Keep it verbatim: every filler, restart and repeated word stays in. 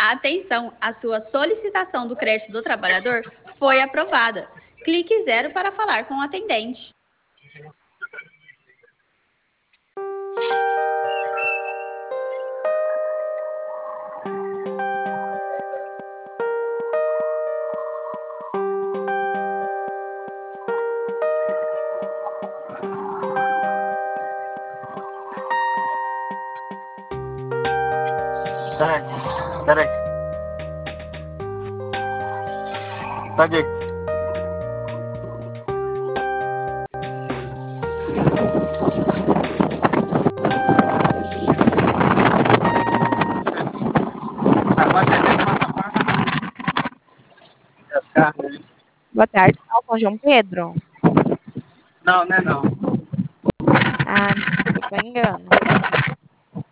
Atenção, a sua solicitação do crédito do trabalhador foi aprovada. Clique zero para falar com o atendente. Peraí, peraí. Cadê? Boa tarde, fala com o João Pedro. Não, não é não. Ah, desculpa, engano.